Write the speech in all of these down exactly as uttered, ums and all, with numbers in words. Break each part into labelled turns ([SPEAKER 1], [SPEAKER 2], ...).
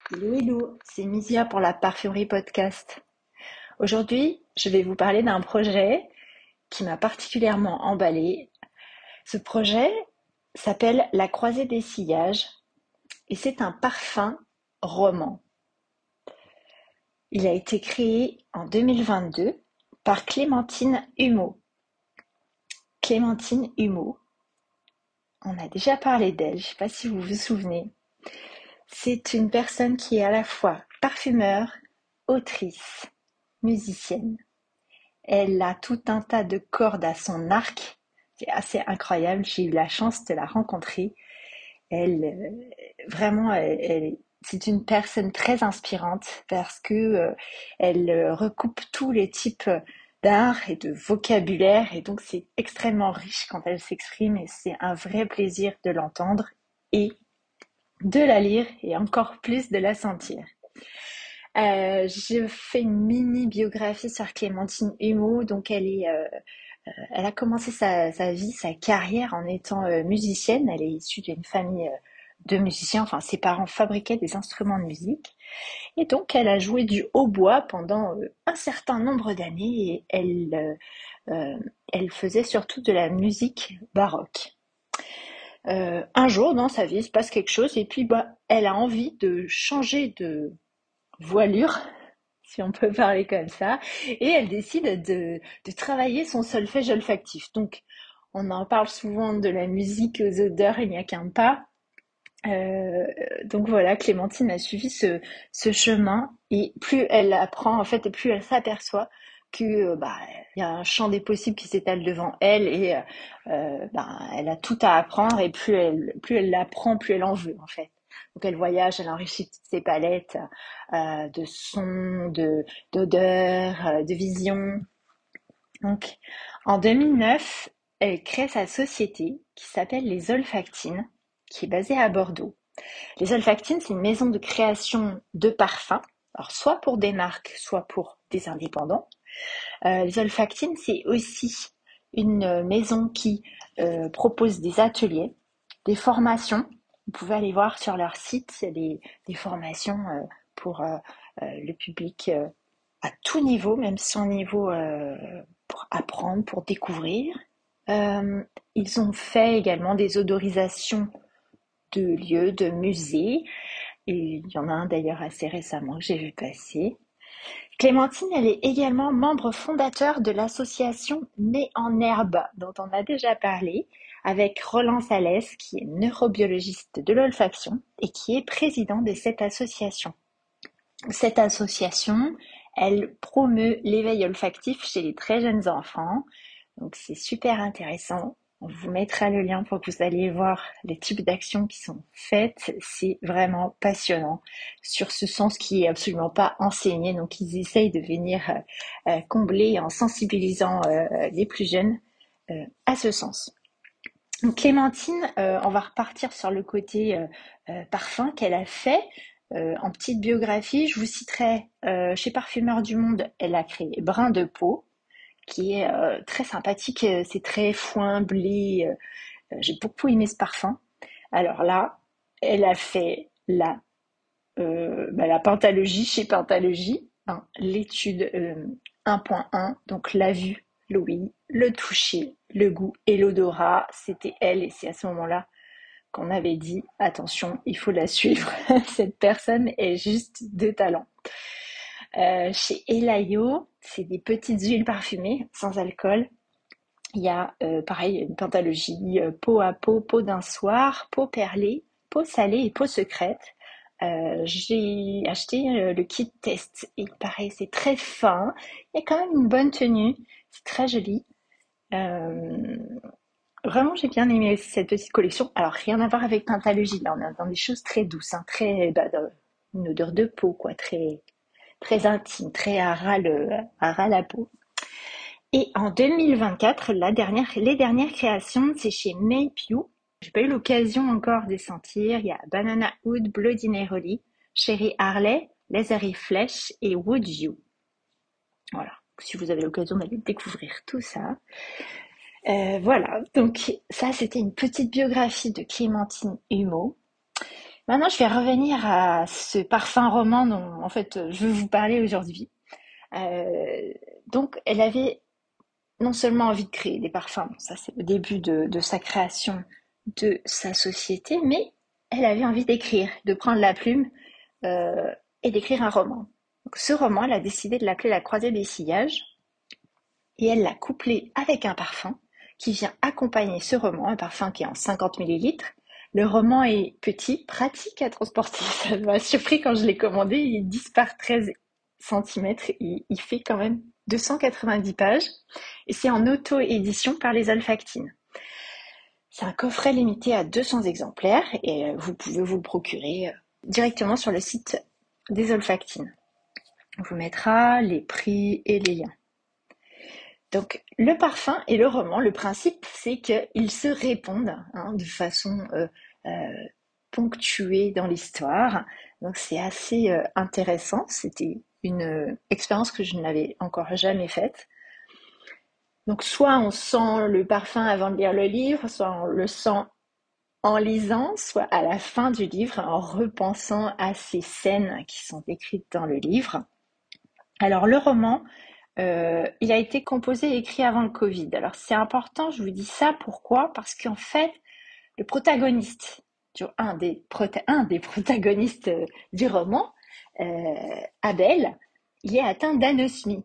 [SPEAKER 1] Hello, hello, c'est Misia pour la Parfumerie Podcast. Aujourd'hui, je vais vous parler d'un projet qui m'a particulièrement emballée. Ce projet s'appelle La Croisée des Sillages et c'est un parfum roman. Il a été créé en deux mille vingt-deux par Clémentine Humeau. Clémentine Humeau, on a déjà parlé d'elle, je ne sais pas si vous vous souvenez. C'est une personne qui est à la fois parfumeur, autrice, musicienne. Elle a tout un tas de cordes à son arc. C'est assez incroyable. J'ai eu la chance de la rencontrer. Elle, euh, vraiment, elle, elle- c'est une personne très inspirante parce que euh, elle euh, recoupe tous les types d'art et de vocabulaire et donc c'est extrêmement riche quand elle s'exprime et c'est un vrai plaisir de l'entendre et de la lire et encore plus de la sentir. Euh, je fais une mini biographie sur Clémentine Humeau, donc elle est euh, elle a commencé sa, sa vie, sa carrière en étant euh, musicienne. Elle est issue d'une famille euh, de musiciens, enfin ses parents fabriquaient des instruments de musique. Et donc elle a joué du hautbois pendant euh, un certain nombre d'années et elle, euh, euh, elle faisait surtout de la musique baroque. Euh, un jour dans sa vie, il se passe quelque chose et puis bah, elle a envie de changer de voilure, si on peut parler comme ça, et elle décide de, de travailler son solfège olfactif. Donc, on en parle souvent de la musique aux odeurs, il n'y a qu'un pas. Euh, donc voilà, Clémentine a suivi ce, ce chemin et plus elle apprend en fait et plus elle s'aperçoit que euh, bah il y a un champ des possibles qui s'étale devant elle et euh, bah, elle a tout à apprendre et plus elle plus elle l'apprend, plus elle en veut en fait. Donc elle voyage, elle enrichit toutes ses palettes euh, de sons, de d'odeurs, euh, de visions. Donc en deux mille neuf, elle crée sa société qui s'appelle les Olfactines, qui est basée à Bordeaux. Les Olfactines, c'est une maison de création de parfums, alors soit pour des marques, soit pour des indépendants. Euh, les Olfactines, c'est aussi une maison qui euh, propose des ateliers, des formations. Vous pouvez aller voir sur leur site, il y a des, des formations euh, pour euh, euh, le public euh, à tout niveau, même son niveau euh, pour apprendre, pour découvrir. Euh, ils ont fait également des odorisations de lieux, de musées. Et il y en a un d'ailleurs assez récemment que j'ai vu passer. Clémentine, elle est également membre fondateur de l'association Nez en Herbe, dont on a déjà parlé, avec Roland Salès, qui est neurobiologiste de l'olfaction et qui est président de cette association. Cette association, elle promeut l'éveil olfactif chez les très jeunes enfants. Donc c'est super intéressant. On vous mettra le lien pour que vous alliez voir les types d'actions qui sont faites. C'est vraiment passionnant sur ce sens qui est absolument pas enseigné. Donc ils essayent de venir euh, euh, combler en sensibilisant euh, les plus jeunes euh, à ce sens. Donc, Clémentine, euh, on va repartir sur le côté euh, euh, parfum qu'elle a fait. Euh, en petite biographie, je vous citerai euh, chez Parfumeur du Monde, elle a créé Brin de peau, qui est euh, très sympathique. euh, C'est très foin, blé. euh, J'ai beaucoup aimé ce parfum. Alors là, elle a fait la, euh, bah, la pentalogie chez Pentalogie, hein, l'étude euh, un point un, donc la vue, l'ouïe, le toucher, le goût et l'odorat. C'était elle et c'est à ce moment-là qu'on avait dit attention, il faut la suivre. Cette personne est juste de talent. Euh, chez Elayo, c'est des petites huiles parfumées sans alcool. Il y a euh, pareil une pentalogie, euh, peau à peau, peau d'un soir, peau perlée, peau salée et peau secrète. Euh, j'ai acheté euh, le kit test et pareil, c'est très fin. Il y a quand même une bonne tenue, c'est très joli. Euh, Vraiment, j'ai bien aimé cette petite collection. Alors, rien à voir avec Pentalogie, là, on est dans des choses très douces, hein, très, bah, de- une odeur de peau, quoi, très, très intime, très à ras, le, à ras la peau. Et en deux mille vingt-quatre, la dernière, les dernières créations, c'est chez Maypew. J'ai pas eu l'occasion encore de les sentir. Il y a Banana Oud, Bloody Neroli, Cherry Harley, Lasery Flesh et Wood You. Voilà. Si vous avez l'occasion d'aller découvrir tout ça. Euh, voilà. Donc, ça, c'était une petite biographie de Clémentine Humeau. Maintenant, je vais revenir à ce parfum roman dont, en fait, je veux vous parler aujourd'hui. Euh, donc, elle avait non seulement envie de créer des parfums, bon, ça c'est le début de, de sa création, de sa société, mais elle avait envie d'écrire, de prendre la plume euh, et d'écrire un roman. Donc, ce roman, elle a décidé de l'appeler La Croisée des Sillages et elle l'a couplé avec un parfum qui vient accompagner ce roman, un parfum qui est en cinquante millilitres. Le roman est petit, pratique à transporter. Ça m'a surpris quand je l'ai commandé. Il est dix par treize centimètres. Il, il fait quand même deux cent quatre-vingt-dix pages. Et c'est en auto-édition par les Olfactines. C'est un coffret limité à deux cents exemplaires et vous pouvez vous le procurer directement sur le site des Olfactines. On vous mettra les prix et les liens. Donc, le parfum et le roman, le principe, c'est qu'ils se répondent hein, de façon euh, euh, ponctuée dans l'histoire. Donc, c'est assez euh, intéressant. C'était une euh, expérience que je n'avais encore jamais faite. Donc, soit on sent le parfum avant de lire le livre, soit on le sent en lisant, soit à la fin du livre, en repensant à ces scènes qui sont décrites dans le livre. Alors, le roman, Euh, il a été composé et écrit avant le Covid. Alors c'est important, je vous dis ça, pourquoi? Parce qu'en fait, le protagoniste, un des, prota- un des protagonistes euh, du roman, euh, Abel, il est atteint d'anosmie.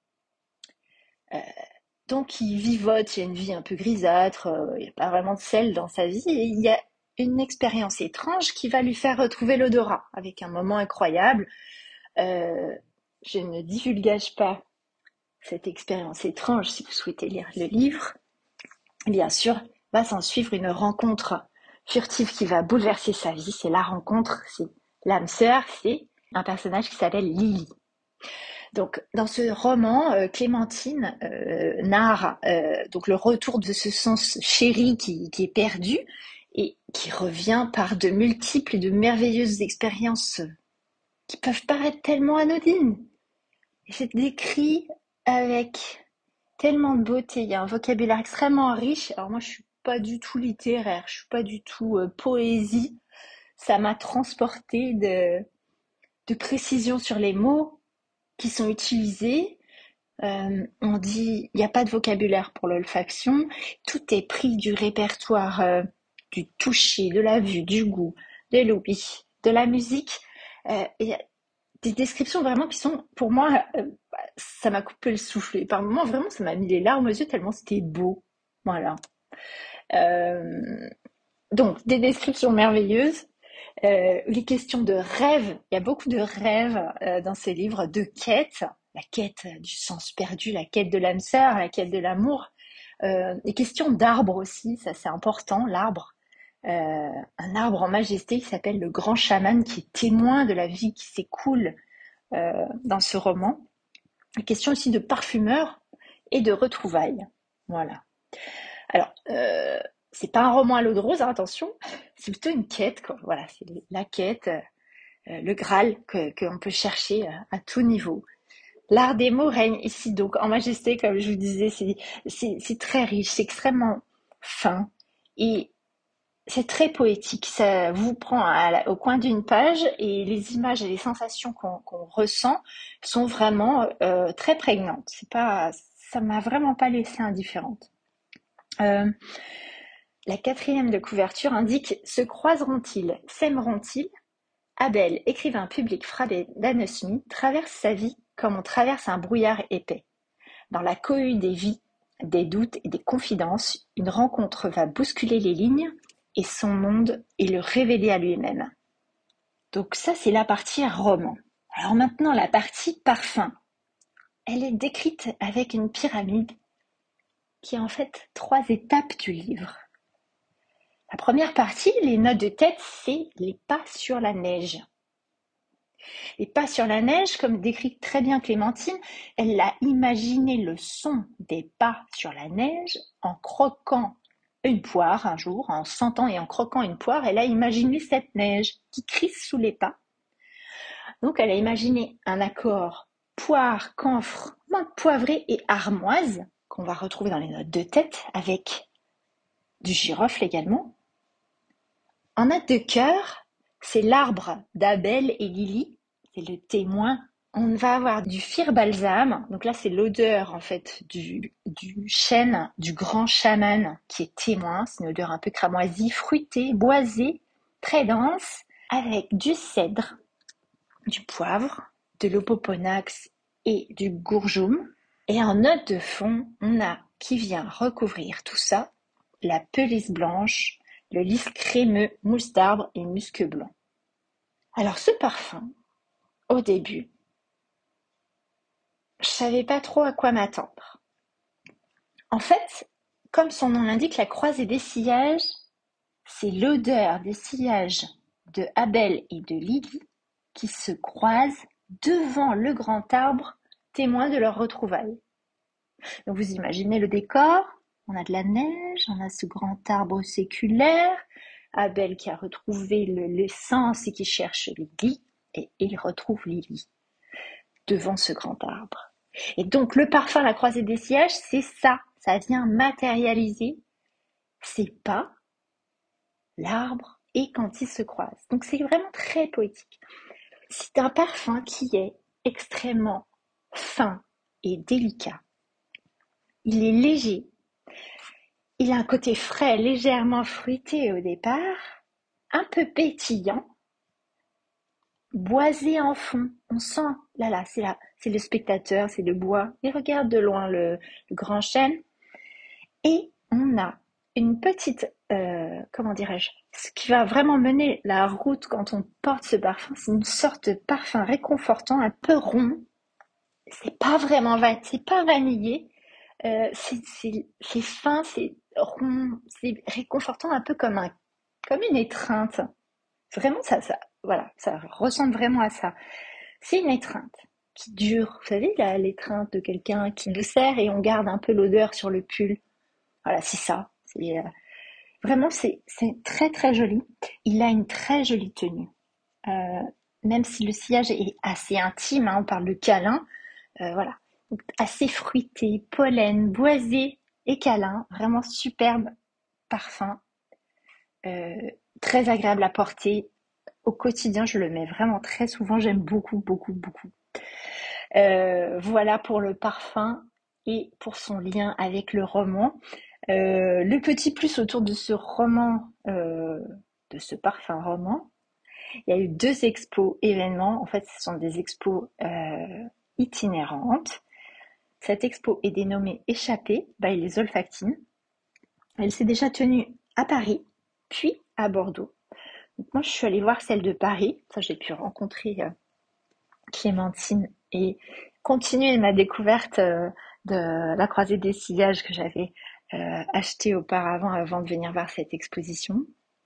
[SPEAKER 1] Euh, donc il vivote, il y a une vie un peu grisâtre, euh, il n'y a pas vraiment de sel dans sa vie, et il y a une expérience étrange qui va lui faire retrouver l'odorat, avec un moment incroyable. Euh, je ne divulgage pas cette expérience étrange, si vous souhaitez lire le livre, bien sûr, va s'en suivre une rencontre furtive qui va bouleverser sa vie. C'est la rencontre, c'est l'âme sœur, c'est un personnage qui s'appelle Lily. Donc, dans ce roman, euh, Clémentine euh, narre euh, donc le retour de ce sens chéri qui, qui est perdu et qui revient par de multiples et de merveilleuses expériences qui peuvent paraître tellement anodines. Et c'est décrit avec tellement de beauté, il y a un vocabulaire extrêmement riche. Alors moi, je suis pas du tout littéraire, je suis pas du tout euh, poésie. Ça m'a transporté de, de précision sur les mots qui sont utilisés. Euh, on dit, il n'y a pas de vocabulaire pour l'olfaction. Tout est pris du répertoire euh, du toucher, de la vue, du goût, de l'ouïe, de la musique. Euh, et des descriptions vraiment qui sont, pour moi, euh, ça m'a coupé le souffle. Et par moments, vraiment, ça m'a mis les larmes aux yeux tellement c'était beau. Voilà. Euh, donc, des descriptions merveilleuses. Euh, les questions de rêve. Il y a beaucoup de rêves euh, dans ces livres, de quête. La quête du sens perdu, la quête de l'âme sœur, la quête de l'amour. Euh, les questions d'arbres aussi, ça c'est important, l'arbre. Euh, un arbre en majesté qui s'appelle le grand chaman, qui est témoin de la vie qui s'écoule euh, dans ce roman. La question aussi de parfumeur et de retrouvailles. Voilà. Alors, euh, c'est pas un roman à l'eau de rose, hein, attention, c'est plutôt une quête, quoi. Voilà, c'est la quête, euh, le Graal que qu'on peut chercher à, à tout niveau. L'art des mots règne ici donc en majesté, comme je vous disais, c'est c'est c'est très riche, c'est extrêmement fin et c'est très poétique. Ça vous prend à la- au coin d'une page et les images et les sensations qu'on qu'on ressent sont vraiment euh, très prégnantes. C'est pas, ça m'a vraiment pas laissé indifférente. Euh, la quatrième de couverture indique: se croiseront-ils, s'aimeront-ils? Abel, écrivain public frappé d'anosmie, traverse sa vie comme on traverse un brouillard épais. Dans la cohue des vies, des doutes et des confidences, une rencontre va bousculer les lignes et son monde et le révéler à lui-même. Donc ça, c'est la partie roman. Alors maintenant, la partie parfum. Elle est décrite avec une pyramide qui est en fait trois étapes du livre. La première partie, les notes de tête, c'est les pas sur la neige. Les pas sur la neige, comme décrit très bien Clémentine, elle a imaginé le son des pas sur la neige en croquant une poire un jour, en sentant et en croquant une poire, elle a imaginé cette neige qui crisse sous les pas. Donc elle a imaginé un accord poire, camphre, menthe poivrée et armoise, qu'on va retrouver dans les notes de tête, avec du girofle également. En note de cœur, c'est l'arbre d'Abel et Lily, c'est le témoin. On va avoir du fir balsam, donc là c'est l'odeur en fait du, du chêne, du grand chaman qui est témoin, c'est une odeur un peu cramoisie, fruitée, boisée, très dense, avec du cèdre, du poivre, de l'opoponax et du gourjoum. Et en note de fond, on a qui vient recouvrir tout ça, la pelisse blanche, le lys crémeux, mousse d'arbre et musc blanc. Alors ce parfum, au début, je savais pas trop à quoi m'attendre. En fait, comme son nom l'indique, la croisée des sillages, c'est l'odeur des sillages de Abel et de Lily qui se croisent devant le grand arbre, témoin de leur retrouvaille. Donc vous imaginez le décor, on a de la neige, on a ce grand arbre séculaire, Abel qui a retrouvé le, l'essence et qui cherche Lily, et il retrouve Lily devant ce grand arbre. Et donc le parfum La Croisée des Sillages, c'est ça, ça vient matérialiser ces pas, l'arbre et quand ils se croisent. Donc c'est vraiment très poétique. C'est un parfum qui est extrêmement fin et délicat. Il est léger. Il a un côté frais, légèrement fruité au départ, un peu pétillant, boisé en fond. On sent, là là, c'est là, c'est le spectateur, c'est le bois. Il regarde de loin le, le grand chêne. Et on a une petite, euh, comment dirais-je, ce qui va vraiment mener la route quand on porte ce parfum, c'est une sorte de parfum réconfortant, un peu rond. C'est pas vraiment va- c'est pas vanillé, euh, c'est, c'est, c'est fin, c'est rond, c'est réconfortant, un peu comme un, comme une étreinte. Vraiment, ça, ça, voilà, ça ressemble vraiment à ça. C'est une étreinte qui dure. Vous savez, la- l'étreinte de quelqu'un qui le serre et on garde un peu l'odeur sur le pull. Voilà, c'est ça. C'est, euh, vraiment, c'est, c'est très très joli. Il a une très jolie tenue. Euh, Même si le sillage est assez intime, hein, on parle de câlin, euh, voilà. Donc, assez fruité, pollen, boisé et câlin. Vraiment superbe parfum. Euh, Très agréable à porter. Au quotidien, je le mets vraiment très souvent. J'aime beaucoup, beaucoup, beaucoup. Euh, voilà pour le parfum et pour son lien avec le roman. Euh, le petit plus autour de ce roman, euh, de ce parfum roman, il y a eu deux expos événements. En fait, ce sont des expos euh, itinérantes. Cette expo est dénommée Échappée by les Olfactines. Elle s'est déjà tenue à Paris, puis à Bordeaux. Donc moi, je suis allée voir celle de Paris. Ça, j'ai pu rencontrer euh, Clémentine et continuer ma découverte euh, de la croisée des sillages que j'avais euh, acheté auparavant avant de venir voir cette exposition.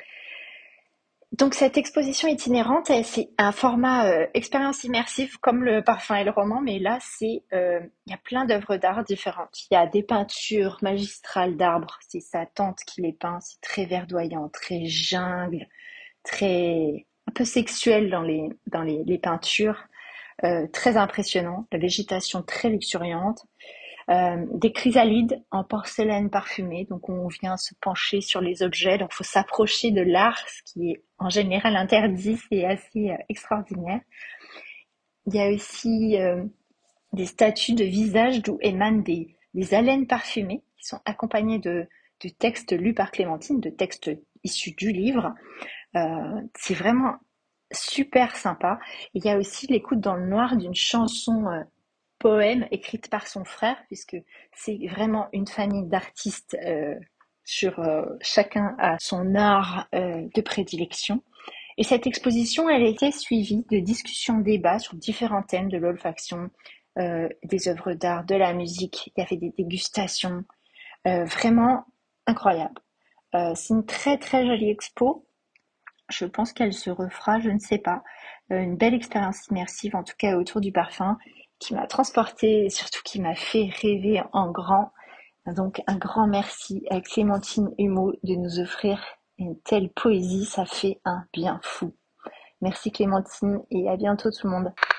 [SPEAKER 1] Donc cette exposition itinérante, c'est un format euh, expérience immersive comme le parfum et le roman, mais là c'est euh, il y a plein d'œuvres d'art différentes. Il y a des peintures magistrales d'arbres, c'est sa tante qui les peint, c'est très verdoyant, très jungle, très un peu sexuel dans les dans les, les peintures, euh, très impressionnant, la végétation très luxuriante. Euh, des chrysalides en porcelaine parfumée, donc on vient se pencher sur les objets, donc il faut s'approcher de l'art, ce qui est en général interdit, c'est assez euh, extraordinaire. Il y a aussi euh, des statues de visages d'où émanent des, des haleines parfumées, qui sont accompagnées de, de textes lus par Clémentine, de textes issus du livre. Euh, c'est vraiment super sympa. Il y a aussi l'écoute dans le noir d'une chanson euh, poème écrite par son frère, puisque c'est vraiment une famille d'artistes euh, sur euh, chacun a son art euh, de prédilection. Et cette exposition, elle a été suivie de discussions, débats sur différents thèmes de l'olfaction, euh, des œuvres d'art, de la musique. Il y avait des dégustations, euh, vraiment incroyable. Euh, c'est une très très jolie expo. Je pense qu'elle se refera, je ne sais pas. Euh, une belle expérience immersive, en tout cas autour du parfum, qui m'a transportée et surtout qui m'a fait rêver en grand. Donc un grand merci à Clémentine Humeau de nous offrir une telle poésie, ça fait un bien fou. Merci Clémentine et à bientôt tout le monde.